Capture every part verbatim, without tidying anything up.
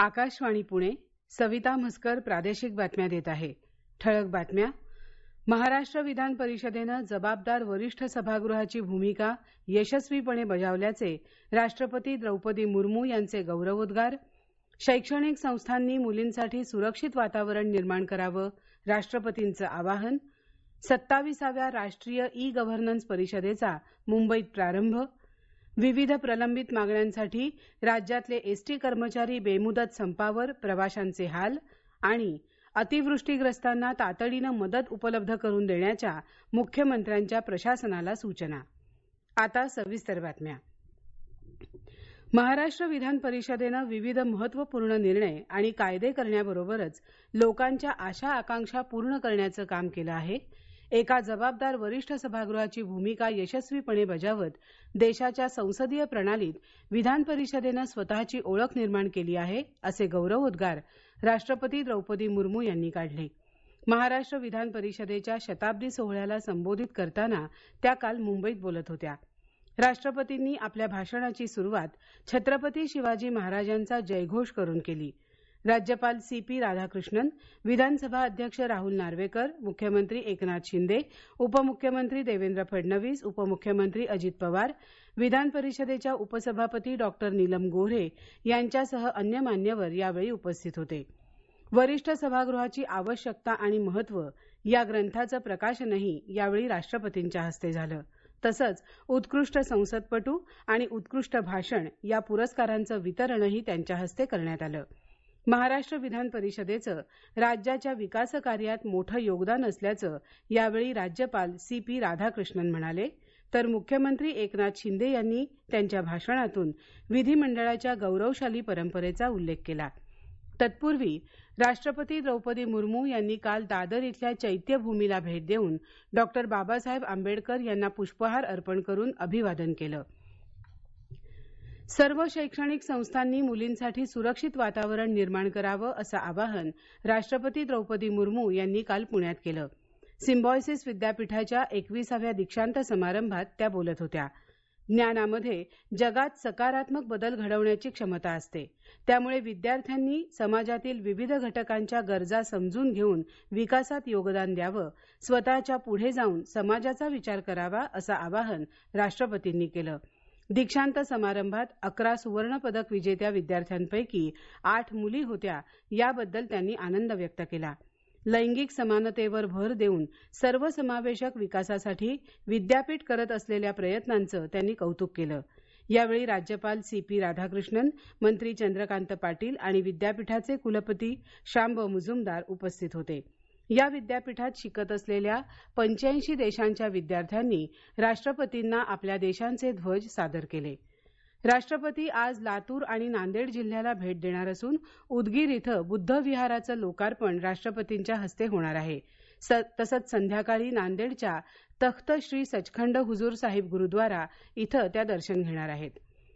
आकाशवाणी पुणे. सविता म्हसकर प्रादेशिक बातम्या देत आहे. ठळक बातम्या. महाराष्ट्र विधान परिषदेनं जबाबदार वरिष्ठ सभागृहाची भूमिका यशस्वीपणे बजावल्याचे राष्ट्रपती द्रौपदी मुर्मू यांचे गौरवोद्गार. शैक्षणिक संस्थांनी मुलींसाठी सुरक्षित वातावरण निर्माण करावं, राष्ट्रपतींचं आवाहन. सत्ताविसाव्या राष्ट्रीय ई गव्हर्नन्स परिषदेचा मुंबईत प्रारंभ. विविध प्रलंबित मागण्यांसाठी राज्यातले एसटी कर्मचारी बेमुदत संपावर, प्रवाशांचे हाल. आणि अतिवृष्टीग्रस्तांना तातडीनं मदत उपलब्ध करून देण्याच्या मुख्यमंत्र्यांच्या प्रशासनाला सूचना. आता सविस्तर बातम्या. महाराष्ट्र विधान परिषदेनं विविध महत्वपूर्ण निर्णय आणि कायदे करण्याबरोबरच लोकांच्या आशा आकांक्षा पूर्ण करण्याचं काम केलं आहे. एका जबाबदार वरिष्ठ सभागृहाची भूमिका यशस्वीपणे बजावत देशाच्या संसदीय प्रणालीत विधान परिषदेनं स्वतःची ओळख निर्माण केली आहे, असे गौरवोद्गार राष्ट्रपती द्रौपदी मुर्मू यांनी काढले. महाराष्ट्र विधान परिषदेच्या शताब्दी सोहळ्याला संबोधित करताना त्या काल मुंबईत बोलत होत्या. राष्ट्रपतींनी आपल्या भाषणाची सुरुवात छत्रपती शिवाजी महाराजांचा जयघोष करून केली. राज्यपाल सी पी राधाकृष्णन, विधानसभा अध्यक्ष राहुल नार्वेकर, मुख्यमंत्री एकनाथ शिंदे, उपमुख्यमंत्री देवेंद्र फडणवीस, उपमुख्यमंत्री अजित पवार, विधान परिषदेच्या उपसभापती डॉक्टर नीलम गोऱ्हे यांच्यासह अन्य मान्यवर यावेळी उपस्थित होते. वरिष्ठ सभागृहाची आवश्यकता आणि महत्व या ग्रंथाचं प्रकाशनही यावेळी राष्ट्रपतींच्या हस्ते झालं. तसंच उत्कृष्ट संसदपटू आणि उत्कृष्ट भाषण या पुरस्कारांचं वितरणही त्यांच्या हस्ते करण्यात आलं. महाराष्ट्र विधान परिषदेचं राज्याच्या विकास कार्यात मोठं योगदान असल्याचं यावेळी राज्यपाल सी पी राधाकृष्णन म्हणाले. तर मुख्यमंत्री एकनाथ शिंदे यांनी त्यांच्या भाषणातून विधिमंडळाच्या गौरवशाली परंपरेचा उल्लेख केला. तत्पूर्वी राष्ट्रपती द्रौपदी मुर्मू यांनी काल दादर इथल्या चैत्यभूमीला भेट देऊन डॉक्टर बाबासाहेब आंबेडकर यांना पुष्पहार अर्पण करून अभिवादन केलं. सर्व शैक्षणिक संस्थांनी मुलींसाठी सुरक्षित वातावरण निर्माण करावं, असं आवाहन राष्ट्रपती द्रौपदी मुर्मू यांनी काल पुण्यात केलं. सिम्बायोसिस विद्यापीठाच्या एकविसाव्या दीक्षांत समारंभात त्या बोलत होत्या. ज्ञानामध्ये जगात सकारात्मक बदल घडवण्याची क्षमता असते. त्यामुळे विद्यार्थ्यांनी समाजातील विविध घटकांच्या गरजा समजून घेऊन विकासात योगदान द्यावं, स्वतःच्या पुढे जाऊन समाजाचा विचार करावा, असं आवाहन राष्ट्रपतींनी केलं. दीक्षांत समारंभात अकरा सुवर्ण पदक विजेत्या विद्यार्थ्यांपैकी आठ मुली होत्या, याबद्दल त्यांनी आनंद व्यक्त केला. लैंगिक समानतेवर भर देऊन सर्वसमावेशक विकासासाठी विद्यापीठ करत असलेल्या प्रयत्नांचं त्यांनी कौतुक केलं. यावेळी राज्यपाल सी पी राधाकृष्णन, मंत्री चंद्रकांत पाटील आणि विद्यापीठाचे कुलपती शांब मुजुमदार उपस्थित होते. या विद्यापीठात शिकत असलेल्या पंच्याऐंशी देशांच्या विद्यार्थ्यांनी राष्ट्रपतींना आपल्या देशांचे ध्वज सादर केले. राष्ट्रपती आज लातूर आणि नांदेड जिल्ह्याला भेट देणार असून उदगीर इथं बुद्ध विहाराचं लोकार्पण राष्ट्रपतींच्या हस्ते होणार आहे. तसंच संध्याकाळी नांदेडच्या तख्त श्री सचखंड हुजूर साहिब गुरुद्वारा इथं त्या दर्शन घेणार आहेत.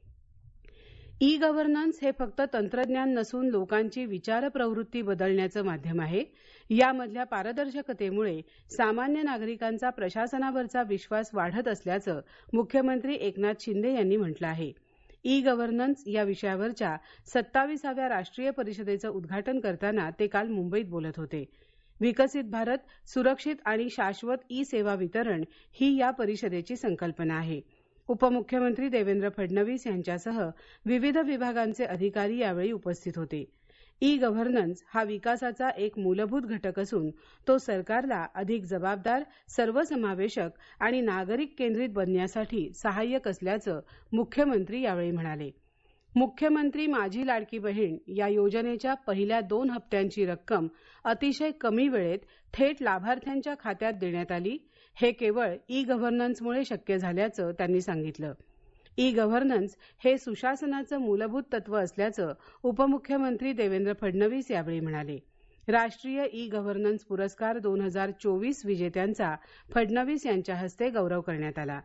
ई गव्हर्नन्स हे फक्त तंत्रज्ञान नसून लोकांची विचार प्रवृत्ती बदलण्याचं माध्यम आहे. यामधल्या पारदर्शकतेमुळे सामान्य नागरिकांचा प्रशासनावरचा विश्वास वाढत असल्याचं मुख्यमंत्री एकनाथ शिंदे यांनी म्हटलं आहे. ई गव्हर्नन्स या विषयावरच्या सत्ताविसाव्या राष्ट्रीय परिषदेचं उद्घाटन करताना ते काल मुंबईत बोलत होते. विकसित भारत, सुरक्षित आणि शाश्वत ई सेवा वितरण ही या परिषदेची संकल्पना आहे. उपमुख्यमंत्री देवेंद्र फडणवीस यांच्यासह विविध विभागांचे अधिकारी यावेळी उपस्थित होते. ई गव्हर्नन्स हा विकासाचा एक मूलभूत घटक असून तो सरकारला अधिक जबाबदार, सर्वसमावेशक आणि नागरिक केंद्रित बनण्यासाठी सहाय्यक असल्याचं मुख्यमंत्री यावेळी म्हणाले. मुख्यमंत्री माझी लाडकी बहीण या योजनेच्या पहिल्या दोन हप्त्यांची रक्कम अतिशय कमी वेळेत थेट लाभार्थ्यांच्या खात्यात देण्यात आली. हे केवळ ई गव्हर्नन्समुळे शक्य झाल्याचं त्यांनी सांगितलं. ई गव्हर्नन्स हे सुशासनाचं मूलभूत तत्व असल्याचं उपमुख्यमंत्री देवेंद्र फडणवीस यावेळी म्हणाले. राष्ट्रीय ई गव्हर्नन्स पुरस्कार दोन हजार चोवीस विजेत्यांचा फडणवीस यांच्या हस्ते गौरव करण्यात आला.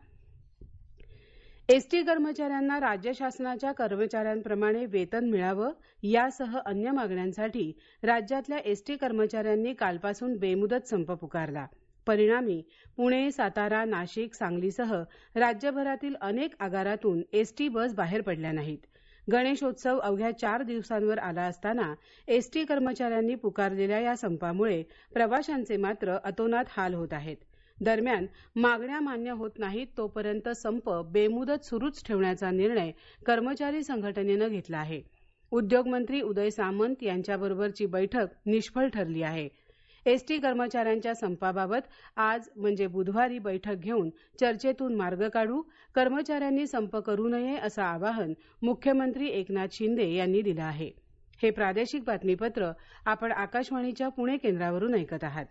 एसटी कर्मचाऱ्यांना राज्य शासनाच्या कर्मचाऱ्यांप्रमाणे वेतन मिळावं यासह अन्य मागण्यांसाठी राज्यातल्या एसटी कर्मचाऱ्यांनी कालपासून बेमुदत संप पुकारला. परिणामी पुणे, सातारा, नाशिक, सांगलीसह राज्यभरातील अनेक आगारातून एसटी बस बाहेर पडल्या नाहीत. गणेशोत्सव अवघ्या चार दिवसांवर आला असताना एसटी कर्मचाऱ्यांनी पुकारलेल्या या संपामुळे प्रवाशांचे मात्र अतोनात हाल होत आहेत. दरम्यान मागण्या मान्य होत नाहीत तोपर्यंत संप बेमुदत सुरूच ठेवण्याचा निर्णय कर्मचारी संघटनेनं घेतला आहे. उद्योगमंत्री उदय सामंत यांच्याबरोबरची बैठक निष्फळ ठरली आहे. एसटी कर्मचाऱ्यांच्या संपाबाबत आज म्हणजे बुधवारी बैठक घेऊन चर्चेतून मार्ग काढू, कर्मचाऱ्यांनी संप करू नये असं आवाहन मुख्यमंत्री एकनाथ शिंदे यांनी दिलं आहे. हे प्रादेशिक बातमीपत्र आपण आकाशवाणीच्या पुणे केंद्रावरून ऐकत आहात.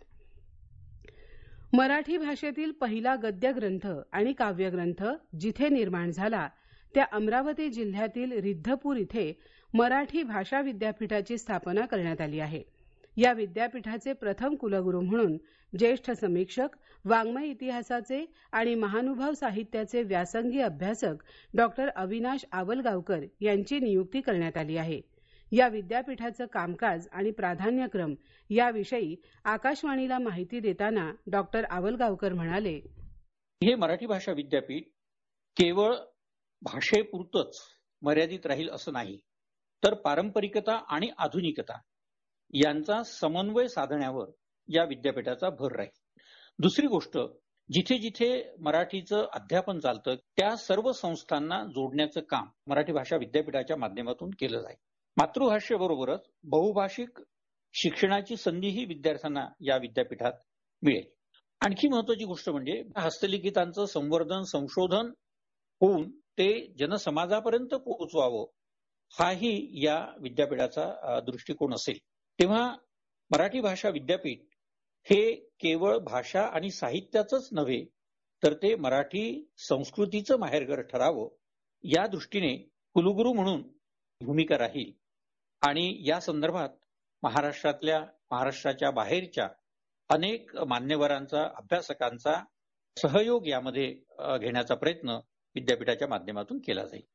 मराठी भाषेतील पहिला गद्य ग्रंथ आणि काव्यग्रंथ जिथे निर्माण झाला त्या अमरावती जिल्ह्यातील रिद्धपूर इथे मराठी भाषा विद्यापीठाची स्थापना करण्यात आली आहे. या विद्यापीठाचे प्रथम कुलगुरू म्हणून ज्येष्ठ समीक्षक, वाङ्मय इतिहासाचे आणि महानुभाव साहित्याचे व्यासंगी अभ्यासक डॉक्टर अविनाश आवलगावकर यांची नियुक्ती करण्यात आली आहे. या विद्यापीठाचं कामकाज आणि प्राधान्यक्रम याविषयी आकाशवाणीला माहिती देताना डॉक्टर आवलगावकर म्हणाले, हे मराठी भाषा विद्यापीठ केवळ भाषेपुरतच मर्यादित राहील असं नाही, तर पारंपरिकता आणि आधुनिकता यांचा समन्वय साधण्यावर या विद्यापीठाचा भर राहील. दुसरी गोष्ट, जिथे जिथे मराठीचं अध्यापन चालतं त्या सर्व संस्थांना जोडण्याचं काम मराठी भाषा विद्यापीठाच्या माध्यमातून केलं जाईल. मातृभाषेबरोबरच बहुभाषिक शिक्षणाची संधीही विद्यार्थ्यांना या विद्यापीठात मिळेल. आणखी महत्वाची गोष्ट म्हणजे हस्तलिखितांचं संवर्धन, संशोधन होऊन ते जनसमाजापर्यंत पोहोचवावं हाही या विद्यापीठाचा दृष्टिकोन असेल. तेव्हा मराठी भाषा विद्यापीठ हे केवळ भाषा आणि साहित्याचंच नव्हे, तर ते मराठी संस्कृतीचं माहेरघर ठरावं या दृष्टीने कुलगुरू म्हणून भूमिका राहील. आणि या संदर्भात महाराष्ट्रातल्या महाराष्ट्राच्या बाहेरच्या अनेक मान्यवरांचा, अभ्यासकांचा सहयोग यामध्ये घेण्याचा प्रयत्न विद्यापीठाच्या माध्यमातून केला जाईल.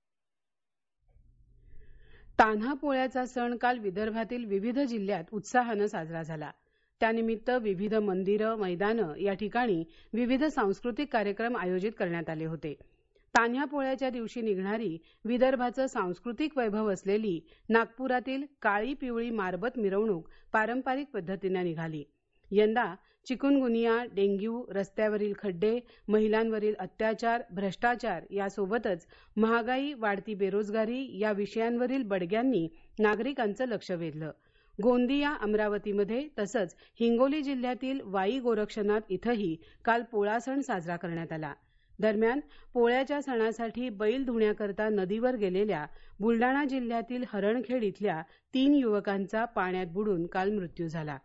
तान्हा पोळ्याचा सण काल विदर्भातील विविध जिल्ह्यात उत्साहानं साजरा झाला. त्यानिमित्त विविध मंदिरं, मैदानं या ठिकाणी विविध सांस्कृतिक कार्यक्रम आयोजित करण्यात आले होते. तान्हा पोळ्याच्या दिवशी निघणारी विदर्भाचं सांस्कृतिक वैभव असलेली नागपुरातील काळी पिवळी मारबत मिरवणूक पारंपरिक पद्धतीनं निघाली. यंदा चिकुनगुनिया, डेंग्यू, रस्त्यावरील खड्डे, महिलांवरील अत्याचार, भ्रष्टाचार यासोबतच महागाई, वाढती बेरोजगारी या विषयांवरील बडग्यांनी नागरिकांचं लक्ष वेधलं. गोंदिया, अमरावतीमध्ये तसंच हिंगोली जिल्ह्यातील वाई गोरक्षनाथ इथंही काल पोळा सण साजरा करण्यात आला. दरम्यान पोळ्याच्या सणासाठी बैल धुण्याकरता नदीवर गेलेल्या बुलडाणा जिल्ह्यातील हरणखेड इथल्या तीन युवकांचा पाण्यात बुडून काल मृत्यू झाला.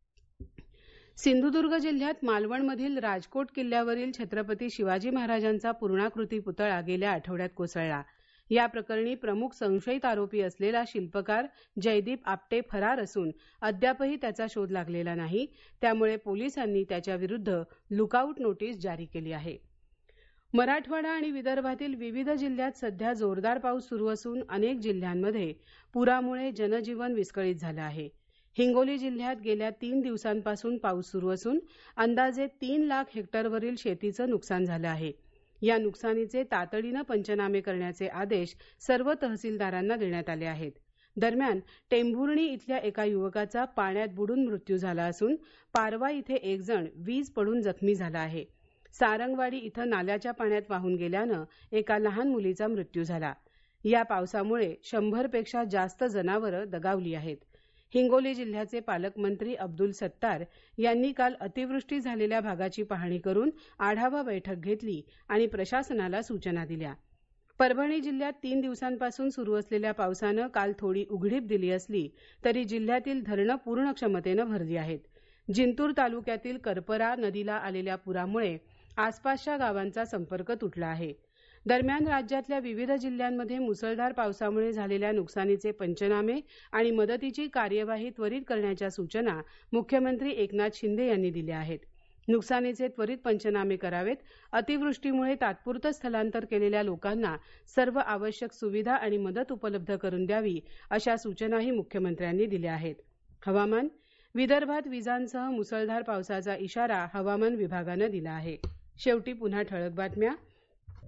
सिंधुदुर्ग जिल्ह्यात मालवणमधील राजकोट किल्ल्यावरील छत्रपती शिवाजी महाराजांचा पूर्णाकृती पुतळा गेल्या आठवड्यात कोसळला. या प्रकरणी प्रमुख संशयित आरोपी असलेला शिल्पकार जयदीप आपटे फरार असून अद्यापही त्याचा शोध लागलेला नाही. त्यामुळे पोलिसांनी त्याच्याविरुद्ध लुकआउट नोटीस जारी केली आहे. मराठवाडा आणि विदर्भातील विविध जिल्ह्यात सध्या जोरदार पाऊस सुरू असून अनेक जिल्ह्यांमध्ये पुरामुळे जनजीवन विस्कळीत झालं आहे. हिंगोली जिल्ह्यात गेल्या तीन दिवसांपासून पाऊस सुरू असून अंदाजे तीन लाख हेक्टरवरील शेतीचं नुकसान झालं आहे. या नुकसानीचे तातडीनं पंचनामे करण्याचे आदेश सर्व तहसीलदारांना देण्यात आले आहेत. दरम्यान टेंभुर्णी इथल्या एका युवकाचा पाण्यात बुडून मृत्यू झाला असून पारवा इथे एक जण वीज पडून जखमी झाला आहे. सारंगवाडी इथं नाल्याच्या पाण्यात वाहून गेल्यानं एका लहान मुलीचा मृत्यू झाला. या पावसामुळे शंभरपेक्षा जास्त जनावरं दगावली आहेत. हिंगोली जिल्ह्याचे पालकमंत्री अब्दुल सत्तार यांनी काल अतिवृष्टी झालेल्या भागाची पाहणी करून आढावा बैठक घेतली आणि प्रशासनाला सूचना दिल्या. परभणी जिल्ह्यात तीन दिवसांपासून सुरू असलेल्या पावसानं काल थोडी उघडीप दिली असली तरी जिल्ह्यातील धरणं पूर्ण क्षमतेनं भरली आहेत. जिंतूर तालुक्यातील करपरा नदीला आलेल्या पुरामुळे आसपासच्या गावांचा संपर्क तुटला आहे. दरम्यान राज्यातल्या विविध जिल्ह्यांमध्ये मुसळधार पावसामुळे झालेल्या नुकसानीचे पंचनामे आणि मदतीची कार्यवाही त्वरित करण्याच्या सूचना मुख्यमंत्री एकनाथ शिंदे यांनी दिल्या आहेत. नुकसानीचे त्वरित पंचनामे करावेत. अतिवृष्टीमुळे तात्पुरतं स्थलांतर केलेल्या लोकांना सर्व आवश्यक सुविधा आणि मदत उपलब्ध करून द्यावी अशा सूचनाही मुख्यमंत्र्यांनी दिल्या आहेत. हवामान, विदर्भात विजांसह मुसळधार पावसाचा इशारा हवामान विभागानं दिला आहे. शेवटी पुन्हा ठळक बातम्या.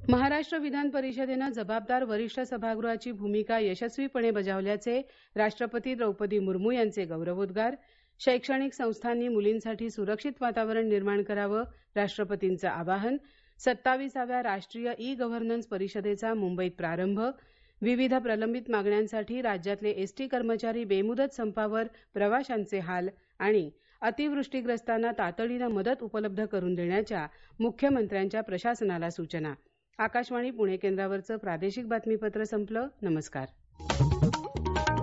महाराष्ट्र विधान परिषदेनं जबाबदार वरिष्ठ सभागृहाची भूमिका यशस्वीपणे बजावल्याचे राष्ट्रपती द्रौपदी मुर्मू यांचे गौरवोद्गार. शैक्षणिक संस्थांनी मुलींसाठी सुरक्षित वातावरण निर्माण करावं, राष्ट्रपतींचं आवाहन. सत्ताविसाव्या राष्ट्रीय ई गव्हर्नन्स परिषदेचा मुंबईत प्रारंभ. विविध प्रलंबित मागण्यांसाठी राज्यातले एसटी कर्मचारी बेमुदत संपावर, प्रवाशांचे हाल. आणि अतिवृष्टीग्रस्तांना तातडीनं मदत उपलब्ध करून देण्याच्या मुख्यमंत्र्यांच्या प्रशासनाला सूचना. आकाशवाणी पुणे केंद्रावरचं प्रादेशिक बातमीपत्र संपलं. नमस्कार.